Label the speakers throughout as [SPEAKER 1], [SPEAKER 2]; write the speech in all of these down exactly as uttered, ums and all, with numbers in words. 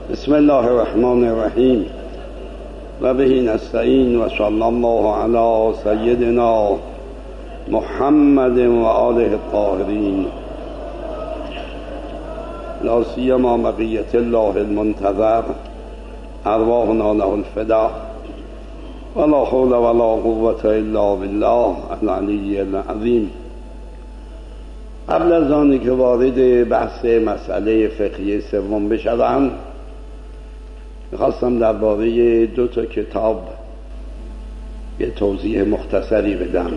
[SPEAKER 1] بسم الله الرحمن الرحیم و به نستعین و صلی الله علی سیدنا محمد و آله الطاهرین لا سیما بقیة الله المنتظر ارواحنا له الفدا ولا حول ولا قوة الا بالله العلی العظیم. قبل از آنی که وارد بحث مسئله فقهی سوم بشوم، میخواستم درباره دو تا کتاب یه توضیح مختصری بدم.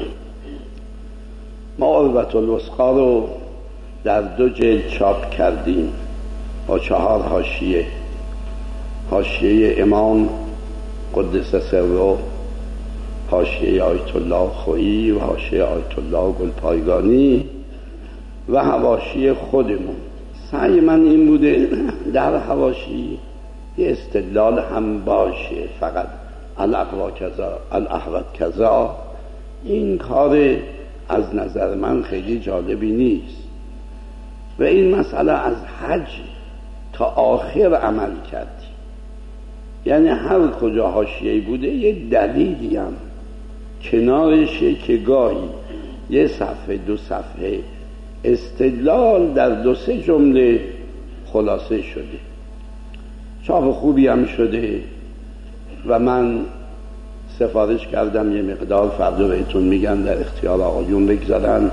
[SPEAKER 1] ما عروة الوثقی رو در دو جلد چاپ کردیم با چهار حاشیه. حاشیه امام قدس سره، حاشیه آیت الله خویی و حاشیه آیت الله گلپایگانی و حواشی خودمون. سعی من این بوده در حواشی یه استدلال هم باشه، فقط الاقوا کذا الاحوط کذا. این کار از نظر من خیلی جالبی نیست و این مسئله از حج تا آخر عمل کردی، یعنی هر کجا حاشیه‌ای بوده یه دلیلی هم کنارشه که گاهی یه صفحه دو صفحه استدلال در دو سه جمله خلاصه شده. چاپ خوبی هم شده و من سفارش کردم یه مقدار، فردا بهتون میگن در اختیار آقایون بگذارن.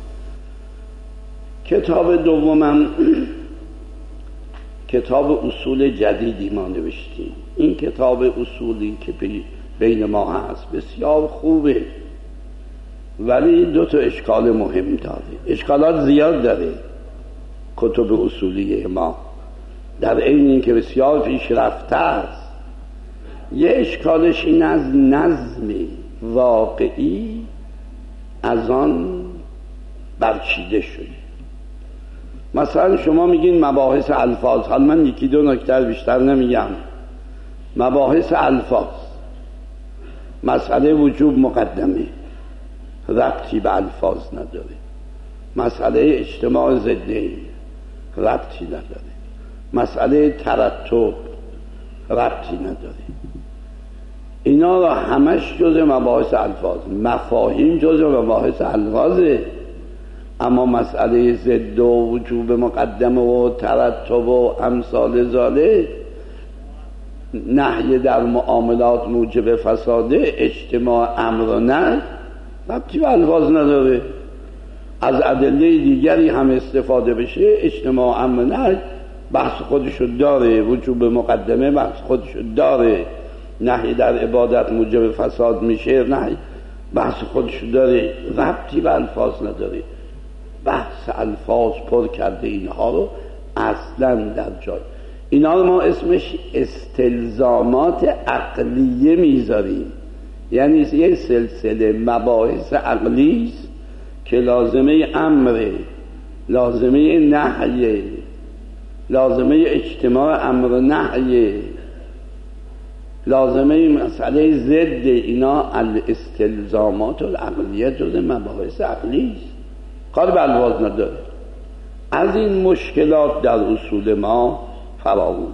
[SPEAKER 1] کتاب دومم کتاب اصول جدیدی ما نوشتیم. این کتاب اصولی که بین ما هست بسیار خوبه، ولی دو تا اشکال مهم داره. اشکالات زیاد داره کتب اصولی ما، در عین این که بسیار پیشرفته است. یه اشکالش این از نظم واقعی از آن برچیده شده. مثلا شما میگین مباحث الفاظ، حال من یکی دو نکته بیشتر نمیگم. مباحث الفاظ، مسئله وجوب مقدمه ربطی به الفاظ نداره، مسئله اجتماع ضدین ربطی نداره، مسئله ترتب ربطی نداره. اینا را همش جز مباحث الفاظ، مفاهیم جز مباحث الفاظه. اما مسئله ضد و وجوب مقدمه و ترتب و امثال ذالک، نهی در معاملات موجب فساده، اجتماع امر و نهی ربطی به الفاظ نداره. از ادله دیگری هم استفاده بشه، اجتماع امر و نهی بحث خودشو داره، وجوب مقدمه بحث خودشو داره، نهی در عبادت موجب فساد میشه، نهی بحث خودشو داره، ربطی به الفاظ نداره. بحث الفاظ پر کرده اینها رو اصلا در جای. اینا رو ما اسمش استلزامات عقلیه میذاریم، یعنی یه سلسله مباحث عقلیست که لازمه امره، لازمه نهیه، لازمه اجتماع امر نهیه، لازمه مسئله ضد. اینا الاستلزامات العقلیه جز مباحث عقلیست، کار به الفاظ نداره. از این مشکلات در اصول ما فراوون.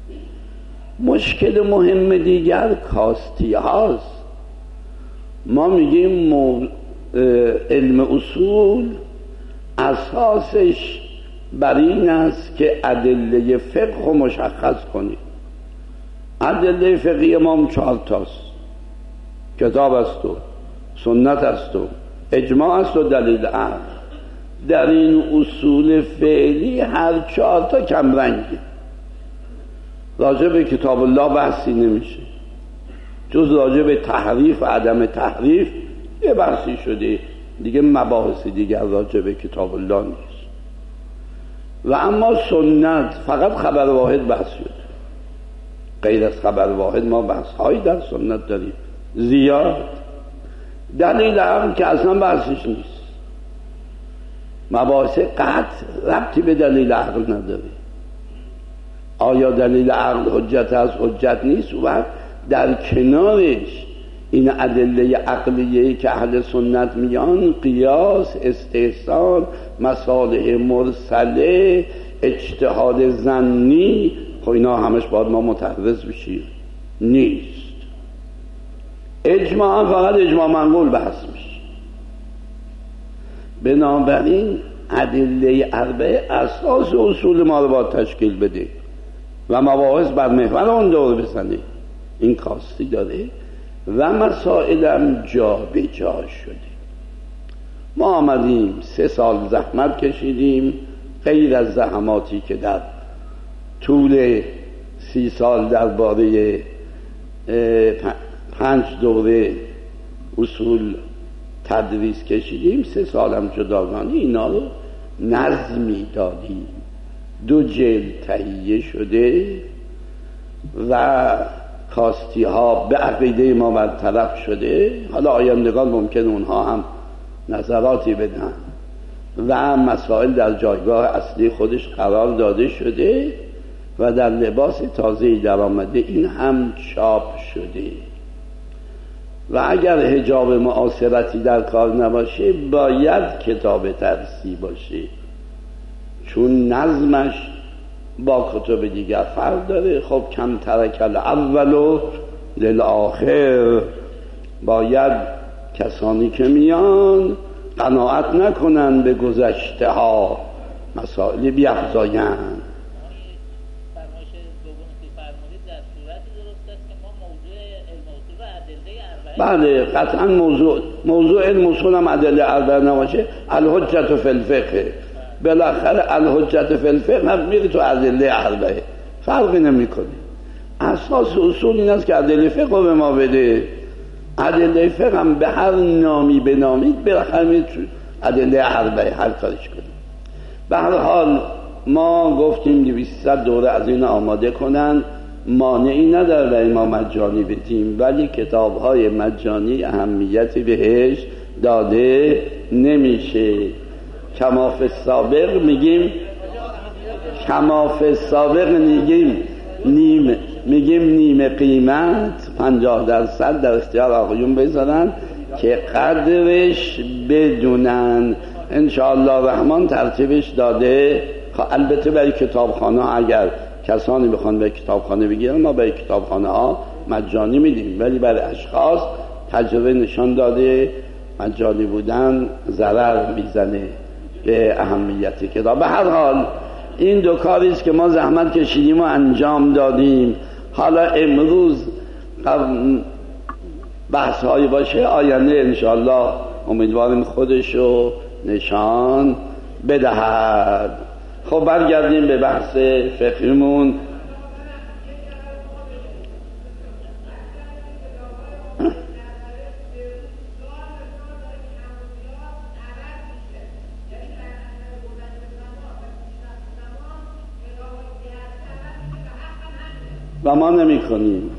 [SPEAKER 1] مشکل مهم دیگر کاستی هاست. ما میگیم مو... علم اصول اساسش بر این است که ادله فقه رو مشخص کنیم. ادله فقهی ما چهار تاست، کتاب است و سنت است و اجماع است و دلیل عقل. در این اصول فعلی هر چهار تا کم رنگه. راجع به کتاب الله بحثی نمیشه، جز راجع به تحریف و عدم تحریف یه بحثی شده دیگه، مباحث دیگر راجع به کتاب الله نیست. و اما سنت فقط خبر واحد بحث شده، غیر از خبر واحد ما بحث هایی در سنت داریم زیاد. دلیل عقل که اصلا بحثش نیست. مباحث قطع ربطی به دلیل عقل نداره. آیا دلیل عقل حجت از حجت نیست؟ و در کنارش این ادله عقلیه که اهل سنت میان، قیاس، استحسان، مصالح مرسله، اجتهاد ظنی، خب اینا همش باید ما متحرز بشیم. نیست. اجماع فقط اجماع منقول بحث میشه. بنابراین ادله اربعه اساس اصول ما رو باید تشکیل بده و مباحث بر محور اون دور بزنه. این کاستی داره و مسائلم جا به جا شده. ما آمدیم سه سال زحمت کشیدیم، غیر از زحماتی که در طول سی سال درباره پنج دوره اصول تدریس کشیدیم، سه سالم جداگانه اینا رو نظمی دادیم. دو جلد تهیه شده و کاستی ها به عقیده ما برطرف شده. حالا آیندگان ممکن اونها هم نظراتی بدن و مسائل در جایگاه اصلی خودش قرار داده شده و در لباس تازه‌ای در آمده. این هم چاپ شده و اگر حجاب معاصرتی در کار نباشه باید کتاب ترسی باشه، چون نظمش با کتب دیگر فرق داره. خب کم ترک الاول للآخر، باید کسانی که میان قناعت نکنن به گذشته ها، مسائل بیفزایند. بله قطعا موضوع موضوع علم اصول هم ادله اربعه نباشه، الحجت فی الفقه، بالاخره الحجت فی الفقه هم میره تو ادله اربعه، فرقی نمیکنه. اساس اصول این است که ادله فقه به ما بده. ادله فقه هم به هر نامی بنامید بالاخره میره تو ادله اربعه، هر کارش کنیم. به هر حال ما گفتیم دویست دوره از این آماده کنن، مانعی نداره برای ما مجانی بدیم، ولی کتاب‌های مجانی اهمیتی بهش داده نمیشه. کماف سابق میگیم کماف سابق میگیم نیم میگیم نیمه قیمت پنجاه درصد در اختیار آقایون بذارن که قدرش بدونن. انشاءالله رحمان ترتیبش داده. البته برای کتابخانه اگر کسانی بخوان به کتابخانه بگیرن ما به کتابخانه ها مجانی میدیم، ولی برای اشخاص تجربه نشان داده مجانی بودن ضرر میزنه به اهمیت کتاب. به هر حال این دو کاری است که ما زحمت کشیدیم و انجام دادیم. حالا امروز بحث هایی باشه، آینده انشاءالله امیدواریم خودشو نشان بدهد. خب برگردیم به بحث فقهیمون. و ما نمی کنیم.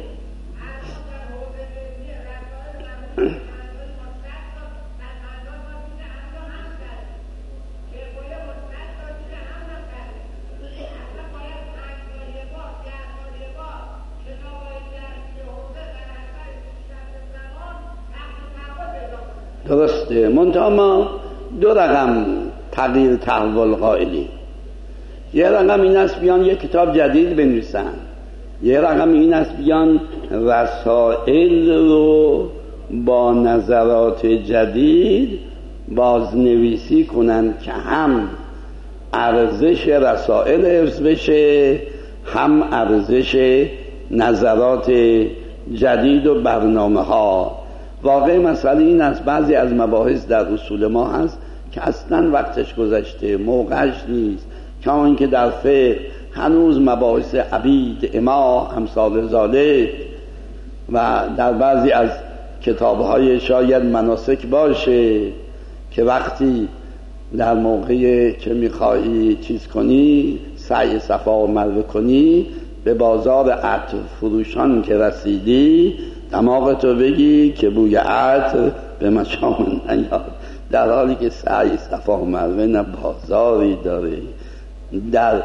[SPEAKER 1] درسته، منتها ما دو رقم تغییر تحول قائلی. یه رقم این است بیان یک کتاب جدید بنویسن، یه رقم این است بیان رسائل رو با نظرات جدید بازنویسی کنن که هم ارزش رسائل حفظ بشه، هم ارزش نظرات جدید و برنامه ها. واقع مسئله این است بعضی از مباحث در اصول ما هست که اصلا وقتش گذشته، موقعش نیست، کما اینکه در فقه هنوز مباحث عبید، اما، امثال ذالک و در بعضی از کتاب‌های شاید مناسک باشه که وقتی در موقعی که می‌خواهی چیز کنی، سعی صفا و مروه کنی، به بازار عطر فروشان که رسیدی دماغتو بگی که بوی عطر به مشام نیاد، در حالی که سعی صفا و مروه نه بازاری داره، در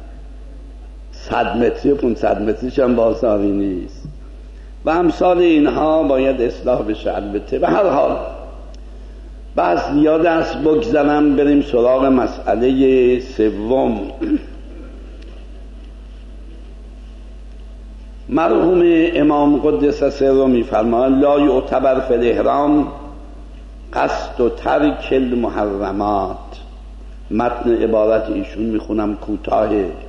[SPEAKER 1] صد متری و پونصد متریش هم بازاری نیست و امثال اینها باید اصلاح بشه. البته به هر حال بس زیاد است، بگذارم بریم سراغ مسئله سوم. مرحوم امام قدس سره میفرمایند لا یعتبر فی الاحرام قصد و ترک المحرمات. متن عبارت ایشون میخونم کوتاه.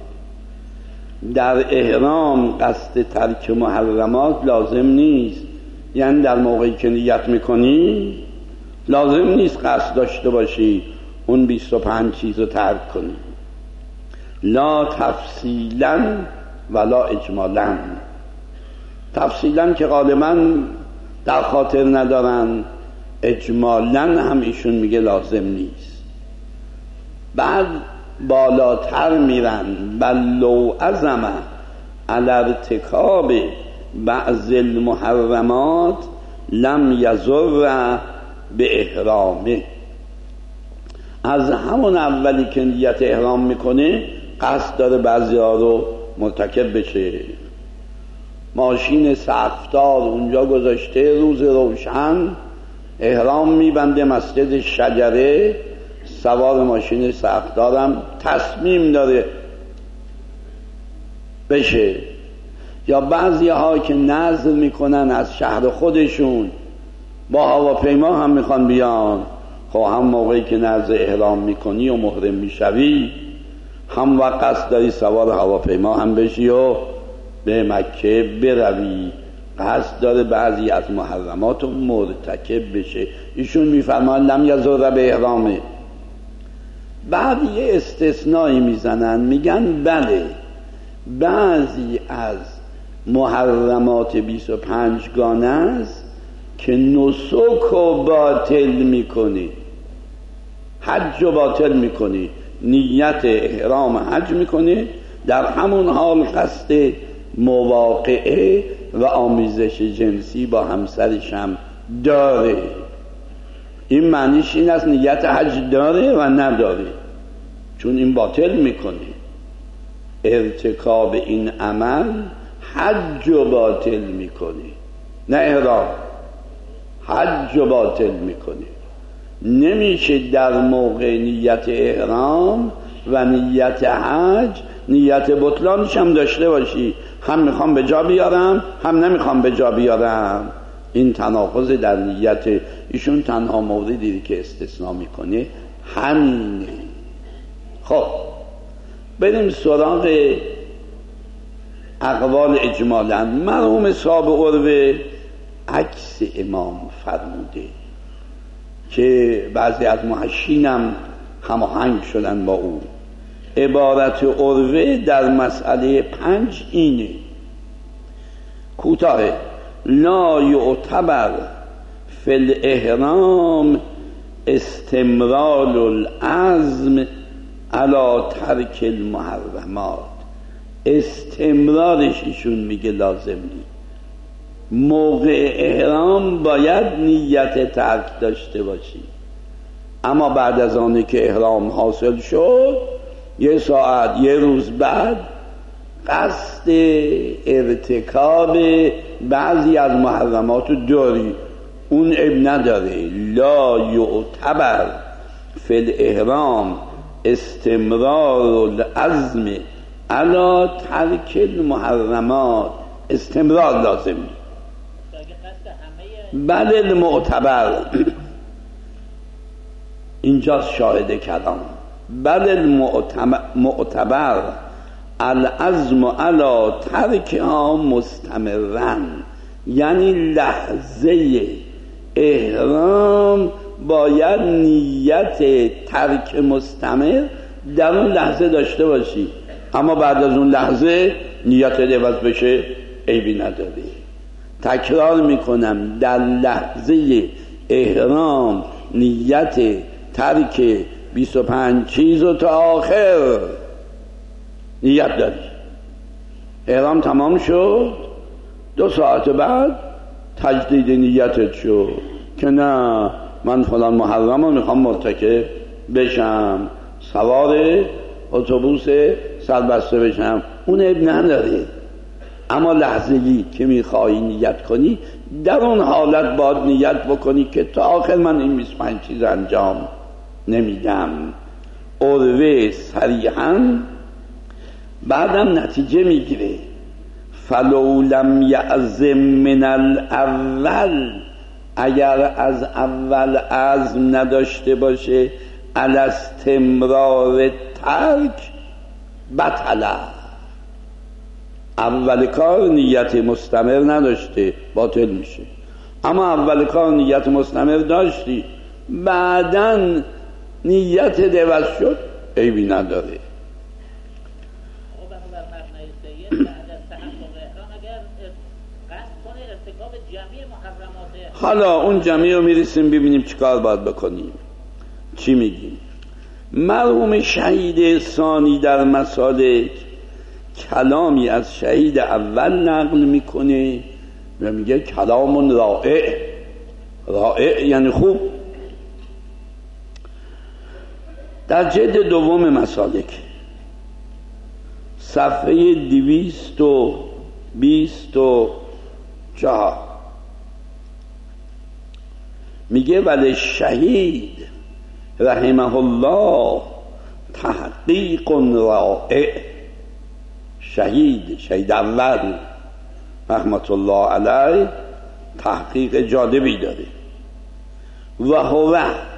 [SPEAKER 1] در احرام قصد ترک محرمات لازم نیست، یعنی در موقعی که نیت میکنی لازم نیست قصد داشته باشی اون بیست و پنج چیز رو ترک کنی. لا تفصیلا ولا اجمالا. تفصیلا که غالبا در خاطر ندارن، اجمالا هم ایشون میگه لازم نیست. بعد بالاتر میرن بل لو عزم علی ارتکاب بعض المحرمات لم یضر به احرامه. از همون اولی که نیت احرام میکنه قصد داره بعضی ها رو مرتکب بشه. ماشین سقفدار اونجا گذاشته، روز روشن احرام میبنده مسجد شجره، سوار ماشین سقفدارم تصمیم داره بشه. یا بعضی ها که نذر میکنن از شهر خودشون با هواپیما هم میخوان بیان، خب هم موقعی که نذر احرام میکنی و محرم میشوی هم وقت قصد داری سوار هواپیما هم بشی و به مکه بروی، قصد داره بعضی از محرمات رو مرتکب بشه. ایشون میفرمان لم یضر به احرامه. بعد یه استثنایی میزنن، میگن بله بعضی از محرمات بیست و پنج گانه است که نسک رو باطل میکنی، حج رو باطل میکنی، نیت احرام حج میکنه، در همون حال قصد مواقعه و آمیزش جنسی با همسرش هم داره. این معنیش این است نیت حج داره و نداره، چون این باطل میکنه. ارتکاب این عمل حج رو باطل میکنه، نه احرام. حج رو باطل میکنه. نمیشه در موقع نیت احرام و نیت حج نیت بطلانش هم داشته باشی، هم میخوام به جا بیارم هم نمیخوام به جا بیارم. این تناقض در نیت. ایشون تنها موردی که استثناء میکنه همینه. خب بریم سراغ اقوال اجمالا. مرحوم صاحب عروه عکس امام فرموده که بعضی از محشینم هماهنگ شدن با او. عبارت عروه در مسئله پنج اینه، کوتاه: لا یعتبر فی الاحرام استمرار العزم علی ترک المحرمات. استمرارش ایشون میگه لازم نیست. موقع احرام باید نیت ترک داشته باشی، اما بعد از آنه که احرام حاصل شد یه ساعت یه روز بعد قصد ارتکاب بعضی از محرمات رو داری، اون عیب نداره. لا یعتبر فی الاحرام استمرار العزم علی ترک المحرمات. استمرار لازم نیست. بله المعتبر اینجاست شاهد کلام. بله المعتبر العزم علی ترکها مستمرن، یعنی لحظه احرام باید نیت ترک مستمر در اون لحظه داشته باشی، اما بعد از اون لحظه نیت عوض بشه عیبی نداره. تکرار میکنم، در لحظه احرام نیت ترک بیست و پنج چیز و تا آخر نیت داری. احرام تمام شد، دو ساعت بعد تجدید نیتت شد که نه من فلان محرم رو میخوام مرتکب بشم، سوار اتوبوس سربسته بشم، اون عیب نداره. اما لحظه‌ای که میخوایی نیت کنی در اون حالت باید نیت بکنی که تا آخر من این بیست و پنج چیز انجام نمیدم. عروه صریحاً بعدم نتیجه میگیره. فلو لم یعزم من الاول، اگر از اول عزم نداشته باشه علی استمرار ترک بطل، اول کار نیت مستمر نداشته باطل میشه. اما اول کار نیت مستمر داشتی بعدن نیت دوز شد عیبی نداره. حالا اون جمعی رو میرسیم ببینیم چی کار باید بکنیم. چی میگیم؟ مرحوم شهید ثانی در مسالک کلامی از شهید اول نقل میکنه و میگه کلام رائع. رائع یعنی خوب. در جلد دوم مسالک صفحه دویست و بیست و چهار میگه ولی شهید رحمه الله تحقیق رائع. شهید شهید اول رحمت الله علیه تحقیق جالبی داره. و هو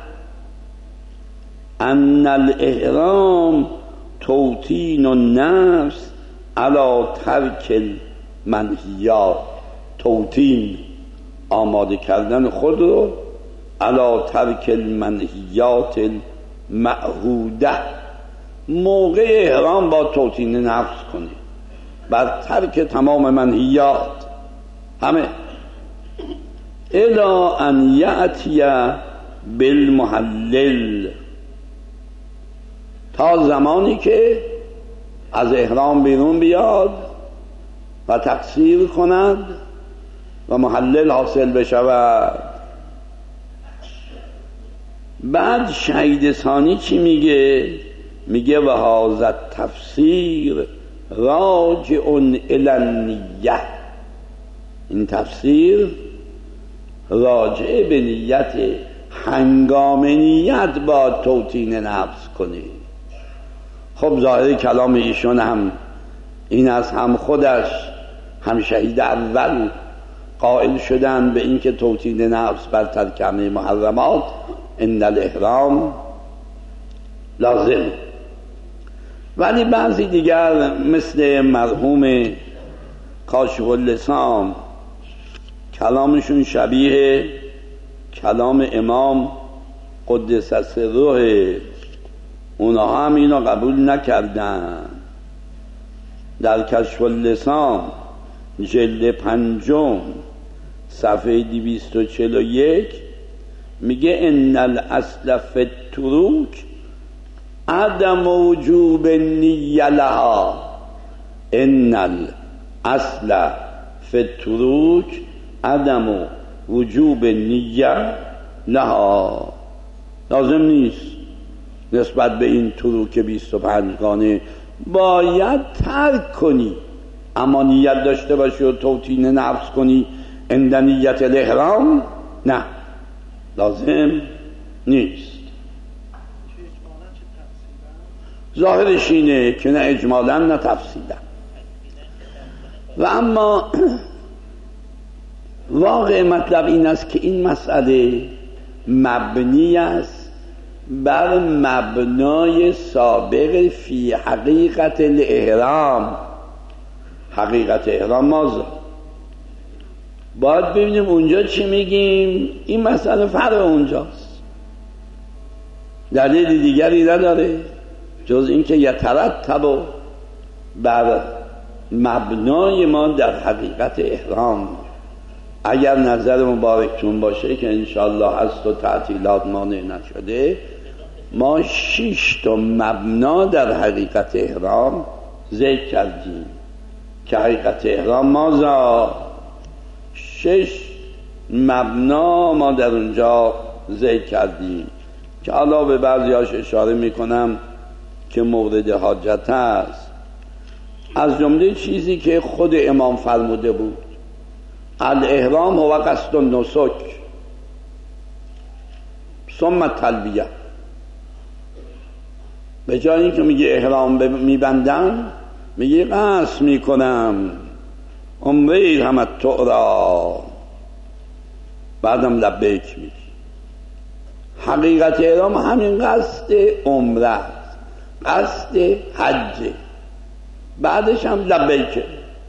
[SPEAKER 1] ان الاحرام توطین النفس علی ترک المنهیات. توطین آماده کردن خود رو علی ترک المنهیات المعهوده. موقع احرام با توطین نفس کنی بر ترک تمام منهیات همه، الا ان یأتی بالمحلل، تا زمانی که از احرام بیرون بیاد و تقصیر کند و محلل حاصل بشود. بعد شهید ثانی چی میگه؟ میگه و هذا تفسیر راجع الی النیه. این تفسیر راجع به نیت، هنگام نیت با توطین نفس کنی. خب ظاهر کلام ایشون هم این از هم خودش هم شهید اول قائل شدن به اینکه توطین نفس بر ترک همه محرمات ان الاحرام لازم. ولی بعضی دیگر مثل مرحوم کاشف اللسان کلامشون شبیه کلام امام قدس سره، اونها هم اینو قبول نکردن. در کشف اللسان جلد پنجم صفحه دویست و چهل و یک میگه ان الاصل فی التروک عدم وجوب النیه لها. ان الاصل فی التروک عدم وجوب النیه لها. لازم نیست نسبت به این تروک بیست و پنج گانه باید ترک کنی، اما نیت داشته باشی و توطین نفس کنی عند نیت الاحرام نه، لازم نیست. ظاهرش اینه که نه اجمالا نه تفصیلا. و اما واقع مطلب این است که این مسئله مبنی است بر مبنای سابق فی حقیقت الاحرام. حقیقت احرام مازه باید ببینیم اونجا چی میگیم. این مسئله فرع اونجاست، دلیل دیگری نداره جز اینکه یترتب بر مبنای ما در حقیقت احرام. اگر نظر مبارکتون باشه که انشاءالله هست و تعطیلات مانع نشده، ما شش تا مبنا در حقیقت احرام ذکر کردیم که حقیقت احرام مازا شش مبنا ما در اونجا ذکر کردیم که حالا به بعضیاش اشاره میکنم که مورد حاجت است. از جمله چیزی که خود امام فرموده بود الاحرام هو قصد النسک ثم التلبیه. به جای اینکه میگه احرام میبندم میگه قصد میکنم عمره تمتع را بعدم لبیک میگی. حقیقت احرام همین قصد عمره است، قصد حج، بعدش هم لبیکه.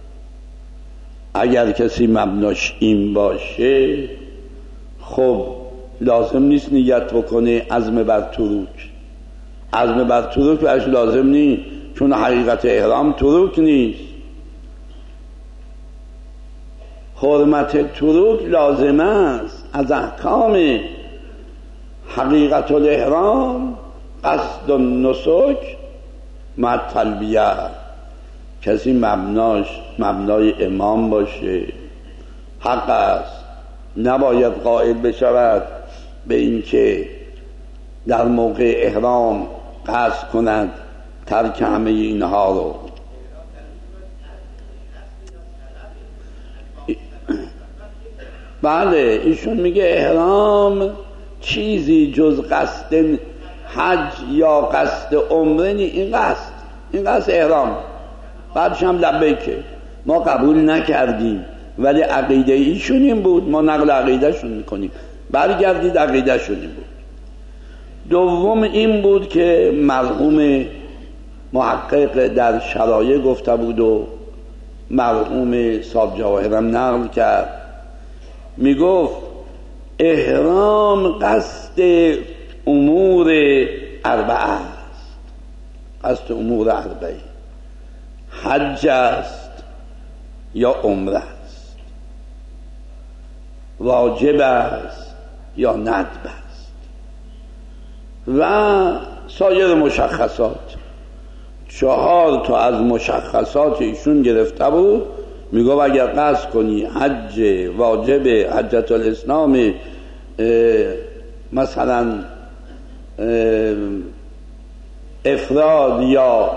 [SPEAKER 1] اگر کسی مبناش این باشه خب لازم نیست نیت بکنه عزم بر تروک. عزم بر تروک برش لازم نیست، چون حقیقت احرام تروک نیست. حرمت تروک لازم است از احکام حقیقت الاحرام قصد النسک مع تلبیه. کسی مبناش مبنای امام باشه حق است، نباید قائل بشود به اینکه در موقع احرام قصد کند ترک همه اینها رو. بله ایشون میگه احرام چیزی جز قصد حج یا قصد عمره نی. این قصد این قصد احرام، بعدش هم لبیکه. ما قبول نکردیم ولی عقیده ایشون این بود، ما نقل عقیده شون میکنیم. برگردید عقیده شون این بود. دوم این بود که مرحوم محقق در شرایع گفته بود و مرحوم صاحب جواهرم نقل کرد، میگفت احرام قصد امور اربعه است. قصد امور اربعه حج است یا عمره است، واجب است یا ندب است و سایر مشخصات. چهار تا از مشخصات ایشون گرفته بود. میگو اگر قصد کنی حج واجب، حجت الاسلام، مثلا افراد یا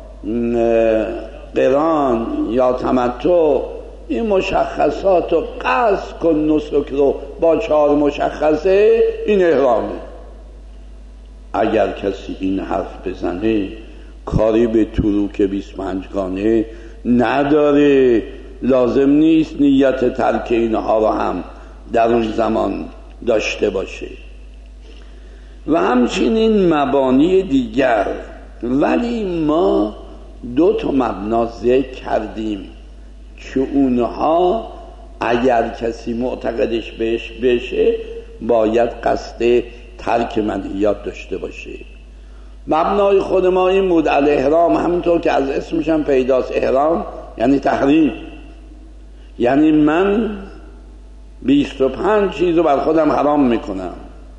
[SPEAKER 1] قران یا تمتع، این مشخصات رو قصد کن نسک رو با چهار مشخصه، این احرامه. اگر کسی این حرف بزنه کاری به تروک بیست و پنج گانه نداره، لازم نیست نیت ترک اینها رو هم در اون زمان داشته باشه. و همچنین مبانی دیگر. ولی ما دو تا مبنا ذکر کردیم که اونها اگر کسی معتقدش بهش بشه باید قصد ترک منهیات داشته باشه. مبنای خود ما این بود الاحرام، همونطور که از اسمش هم پیداست، احرام یعنی تحریم، یعنی من بیست و پنج چیز رو بر خودم حرام میکنم،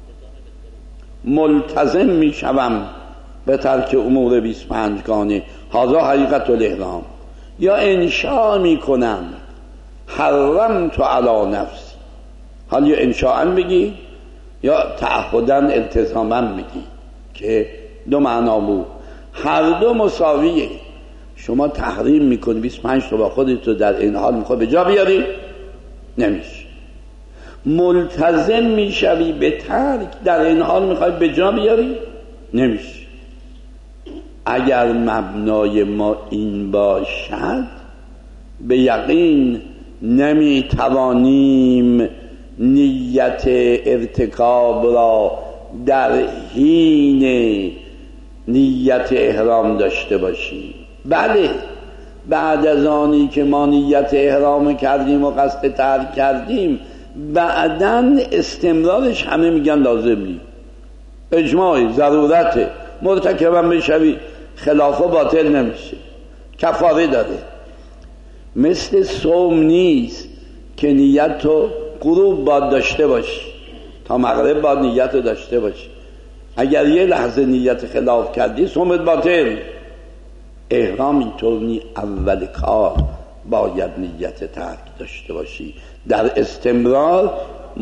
[SPEAKER 1] ملتزم میشوم به ترک امور بیست و پنج گانه، هذا حقیقت الاحرام. یا انشاء میکنم حرمت علی نفسی، حال یا انشاء بگی یا تعهدا التزاما بگی که دو معنا بود، هر دو مساویه. شما تحریم میکنی بیست و پنج تا با خودت رو در این حال میخوای به جا بیاری، نمیشه. ملتزم میشوی به ترک، در این حال میخوای به جا بیاری، نمیشه. اگر مبنای ما این باشد به یقین نمیتوانیم نیت ارتکاب را در حین نیت احرام داشته باشیم. بله بعد از آنی که ما نیت احرام کردیم و قصد ترک کردیم بعداً استمرارش همه میگن لازم نیست، اجماعی ضرورته، مرتکبم بشوی خلاف و باطل نمیشه، کفاره داره. مثل صوم نیست که نیت تو غروب باید داشته باشی، تا مغرب باید نیت رو داشته باشی. اگر یه لحظه نیت خلاف کردی صومت باطل. احرام اینطور نی، اول کار باید نیت ترک داشته باشی در استمرار.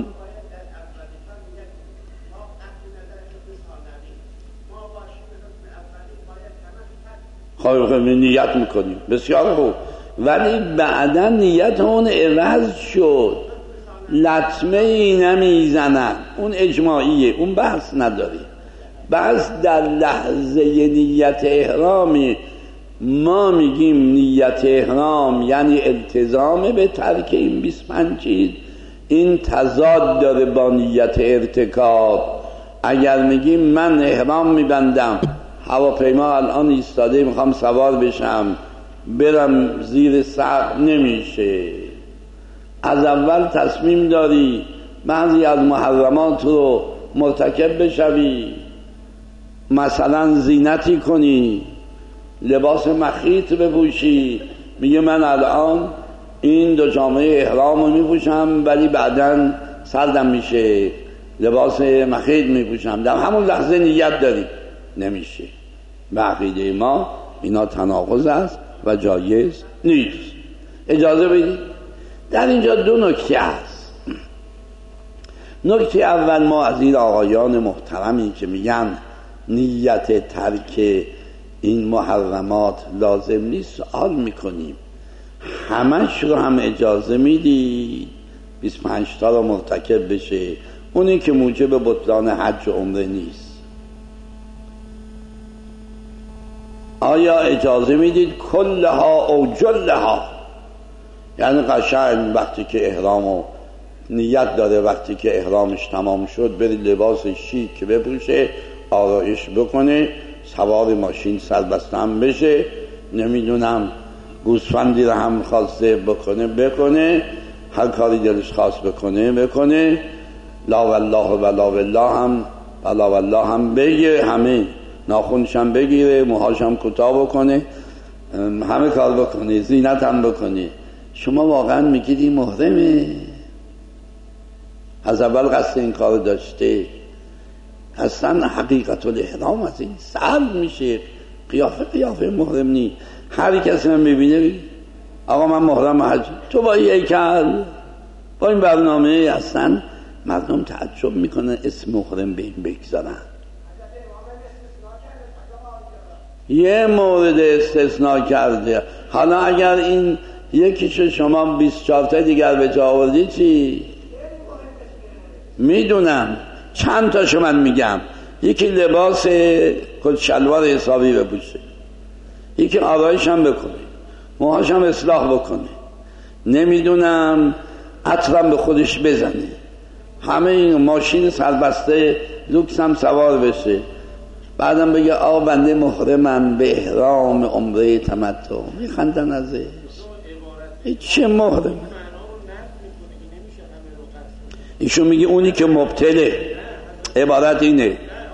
[SPEAKER 1] خواهی نیت میکنیم بسیار خوب، ولی بعدا نیت اون عوض شد، لطمه ای نمیزنن، اون اجماعیه، اون بحث نداری. بحث در لحظه نیت احرامی ما میگیم نیت احرام یعنی التزام به ترک این بیست و پنج چیز، این تضاد داره با نیت ارتکاب. اگر میگیم من احرام میبندم، هواپیما الان ایستاده میخوام سوار بشم برم زیر سقف، نمیشه. از اول تصمیم داری بعضی از محرمات رو مرتکب بشوی، مثلا زینتی کنی، لباس مخیط بپوشی، میگه من الان این دو جامعه احرام رو میپوشم ولی بعداً سردم میشه، لباس مخیط میپوشم، در همون لحظه نیت داری، نمیشه. به عقیده ما اینا تناقض است و جایز نیست. اجازه بدید در اینجا دو نکته است. نکته اول، ما از این آقایان محترمی که میگن نیت ترک این محرمات لازم نیست سوال میکنیم، همش رو هم اجازه میدید بیست و پنج تا رو مرتکب بشه، اونی که موجب بطلان حج و عمره نیست؟ آیا اجازه میدید کلها او جلها؟ یعنی قشنگ وقتی که احرامو نیت داره وقتی که احرامش تمام شد بری لباس شیک بپوشه، آرایش بکنه، سوار ماشین سربسته هم بشه، نمیدونم گوسفندی رو هم خواسته بکنه بکنه، هر کاری دلش خواست بکنه بکنه، لا والله و لا والله هم لا والله هم بگه، همه ناخونش هم بگیره، موهاش هم کوتاه بکنه، همه کار بکنه، زینت هم بکنه. شما واقعا میگید این محرمه؟ از اول قصد این کار داشته؟ اصلا حقیقت الاحرام از این سلب میشه. قیافه قیافه محرم نی. هر کسی من ببینه بگه آقا من محرم حج، تو با این هیکل با این برنامه، اصلا مردم تعجب میکنه اسم محرم به این بگذارن. یه مورد استثناء کرده. حالا اگر این یکیشو شما بیست و چهار تا دیگر به جا آوردی چی؟ میدونم چند تاشو من میگم. یکی لباس شلوار حسابی بپوشه، یکی آرایش هم بکنه، موهاش هم اصلاح بکنه، نمیدونم عطرم به خودش بزنه، همه این ماشین سربسته لوکس هم سوار بشه، بعدم بگه آقا بنده محرمم به احرام عمره تمتع. میخندن ازش. این چه محرمه؟ ایشون میگه اونی که مبتله، عبارت اینه،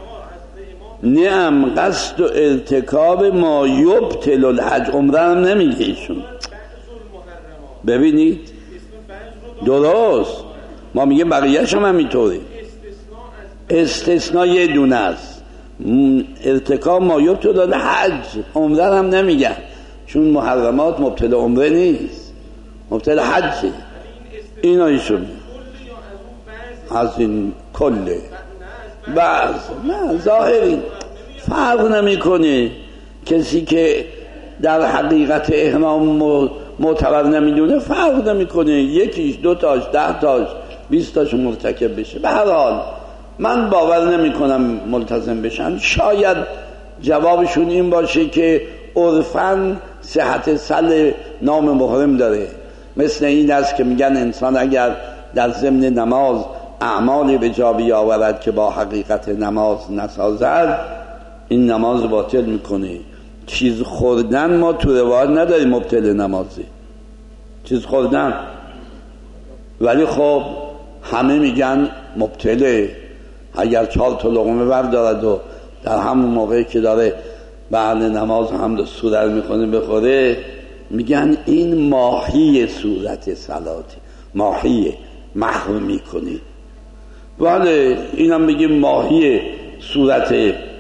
[SPEAKER 1] نعم قصد و ارتکاب ما یبطل الحج، عمره هم نمیگه ایشون. ببینید درست، ما میگه بقیه‌ش هم همینطوره. استثناء یه دونه است، ارتکاب ما یبطل الحج، عمره هم نمیگن، چون محرمات مبطل عمره نیست، مبطل حجه. اینا ایشون از این کله بعض نه ظاهری فرق نمی کنه. کسی که در حقیقت احرام معتبر نمیدونه فرق نمی کنه، یکیش دو تاش ده تاش بیست تاش مرتکب بشه. به هر حال من باور نمی کنم ملتزم بشن. شاید جوابشون این باشه که عرفاً صحت سل نام محرم داره. مثل این است که میگن انسان اگر در ضمن نماز اعمالی به جا بیاورد که با حقیقت نماز نسازد، این نماز باطل میکنه. چیز خوردن ما تو روایت نداریم مبطل نمازه، چیز خوردن، ولی خب همه میگن مبطله. اگر چهار تا لقمه بردارد و در همون موقعی که داره بعد نماز هم دو صورت میکنه بخوره، میگن این ماهی صورت صلاته، ماهی محو میکنه. بله اینم میگیم ماهی صورت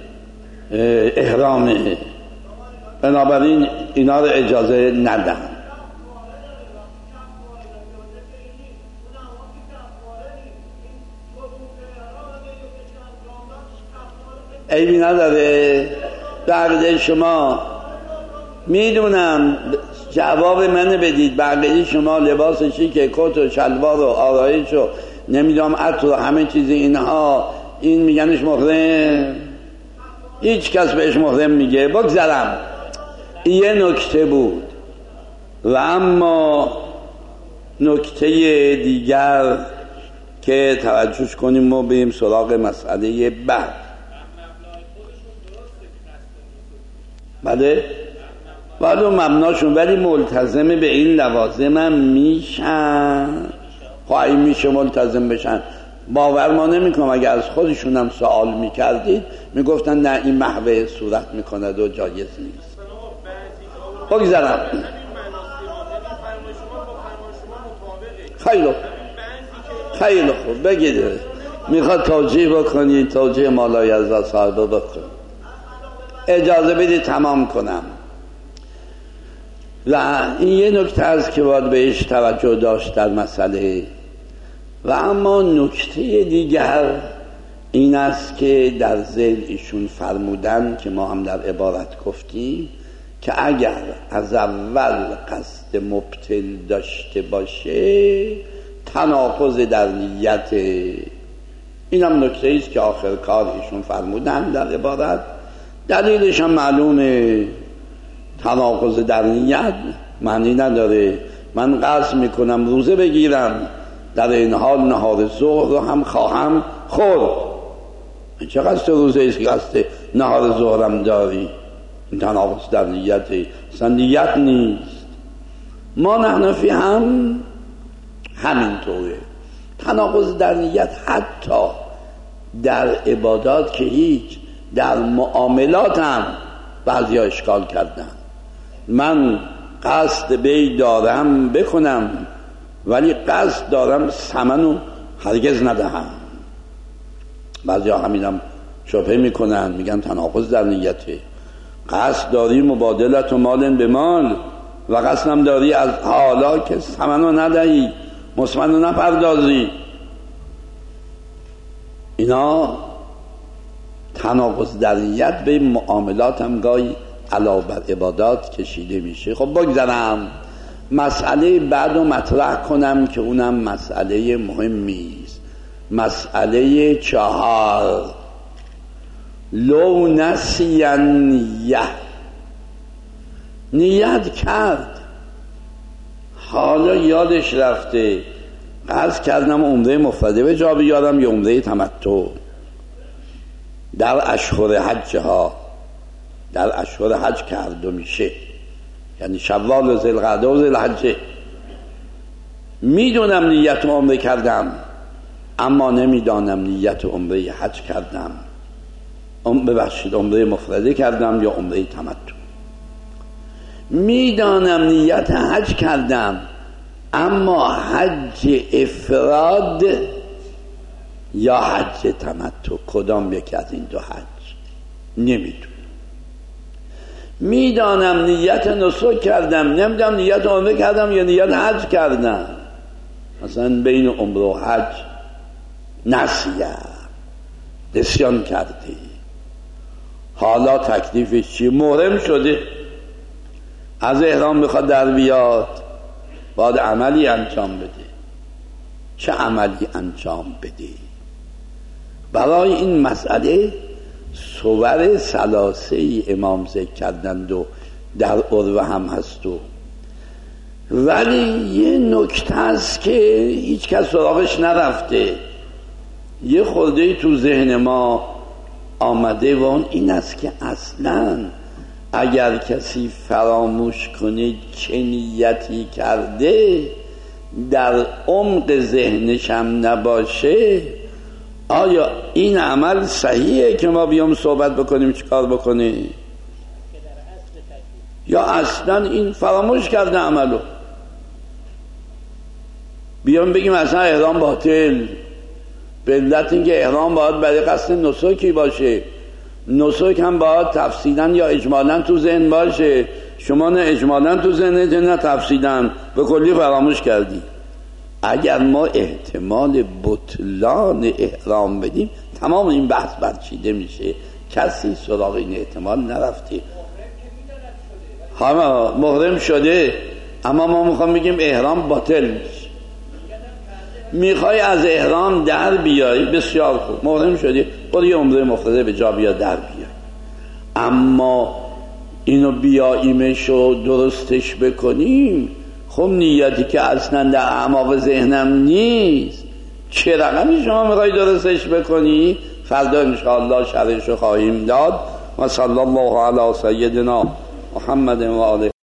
[SPEAKER 1] احرامه، بنابراین اینا رو اجازه ندن. عیبی نداره. بقیه شما میدونم جواب منو بدید، بقیه شما لباس شیک، کت و شلوار و آرایش و نمیدونم عطر و همه چیز اینها، این میگنش محرم؟ هیچ کس بهش محرم میگه؟ بگذارم یه نکته بود. و اما نکته دیگر که توجهش کنیم و بریم سراغ مسئله بعد. بله بله مبناشون، ولی ملتزم به این لوازم هم میشن. خواهی میشه ملتزم بشن. باور ما نمی کنم اگر از خودشون هم سوال میکردید میگفتن نه این محوه صورت میکند و جایز نیست. بگذارم خیلی خیلی خوب بگید میخواد توجیه بکنید، توجیه مالای از صاحبه بکنید. اجازه بدید تمام کنم. و این یه نکته است که باید بهش توجه داشت در مسئله. و اما نکته دیگر این است که در ذیل ایشون فرمودن که ما هم در عبارت گفتیم که اگر از اول قصد مبطل داشته باشه تناقض در نیت. این هم نکته است که آخر کار ایشون فرمودن در عبارت. دلیلش هم معلومه. تناقض در نیت معنی نداره من قصد میکنم روزه بگیرم در این حال نهار ظهر رو هم خواهم خورد. چه قصد روزه است که قصد نهار ظهرم داری؟ این تناقض در نیت اصلا نیت نیست. ما نحنفی هم همینطوره. تناقض در نیت حتی در عبادات که هیچ، در معاملات هم بعضی ها اشکال کردن. من قصد بی دارم بکنم ولی قصد دارم ثمنو هرگز ندهم. بعضی ها همینم شبهه میکنن، میگن تناقض در نیته. قصد داری مبادلت و مال به مال و قصدم داری از حالا که ثمنو ندهی، مثمنو نپردازی. اینا تناقض در نیت به معاملات هم گاهی علاوه بر عبادات کشیده میشه. خب بگذارم مسئله بعد رو مطرح کنم که اونم مسئله مهمی است. مسئله چهار، لو نسی نیه. نیت کرد حالا یادش رفته قصد کردم عمره مفرده به جا بیارم یا عمره تمتع در اشهر حج ها. در اشهر حج کرد و میشه، یعنی شوال و ذوالقعده و ذوالحجه. میدونم نیت عمره کردم اما نمیدانم نیت عمره حج کردم. ببخشید عمره مفرده کردم یا عمره تمتع. میدانم نیت حج کردم اما حج افراد یا حج تمتع، کدام یکی از این دو حج نمیدونم. میدانم نیت نسک کردم، نمیدونم نیت عمره کردم یا نیت حج کردم. مثلا بین عمره و حج نسیه، نسیان کردی. حالا تکلیفش چی؟ محرم شده، از احرام بخواد در بیاد، باید عملی انجام بده. چه عملی انجام بده؟ برای این مسئله صور ثلاثه ای امام ذکر کردند و در عروه هم هست و ولی یه نکته است که هیچ کس سراغش نرفته، یه خورده تو ذهن ما آمده و اون این است که اصلا اگر کسی فراموش کنه چه نیتی کرده در عمق ذهنش هم نباشه، آیا این عمل صحیحه که ما بیام صحبت بکنیم چی کار بکنه؟ یا اصلا این فراموش کرده عملو، بیام بگیم اصلا احرام باطل. به علت اینکه احرام باید برای قصد نسکی باشه، نسک هم باید تفصیلا یا اجمالا تو ذهن باشه. شما نه اجمالا تو ذهنت نه تفصیلا، به کلی فراموش کردی. اگر ما احتمال بطلان احرام بدیم تمام این بحث برچیده میشه. کسی سراغ این احتمال نرفته. همه محرم شده اما ما میخوام بگیم احرام باطل میشه. میخوای از احرام در بیایی، بسیار خوب، محرم شدی، برو یه عمره مفرده به جا بیا در بیای. اما اینو بیاییمش و درستش بکنیم، خب نیتی که اصلا در اعماق ذهنم نیست، چه رقمی شما میخوای درستش بکنی؟ فردا انشاءالله شرحشو خواهیم داد. و صلی الله علی سیدنا محمد و آله